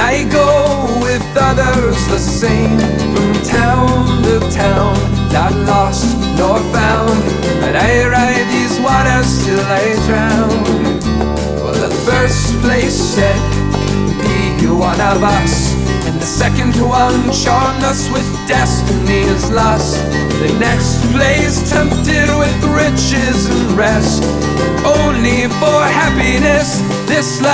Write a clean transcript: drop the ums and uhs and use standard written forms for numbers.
I go with others the same, from town to town, not lost nor found. And I ride these waters till I drown. Well, the first place said, be one of us, and the second one charmed us with destiny's lust. The next place tempted with riches and rest, only for happiness. This life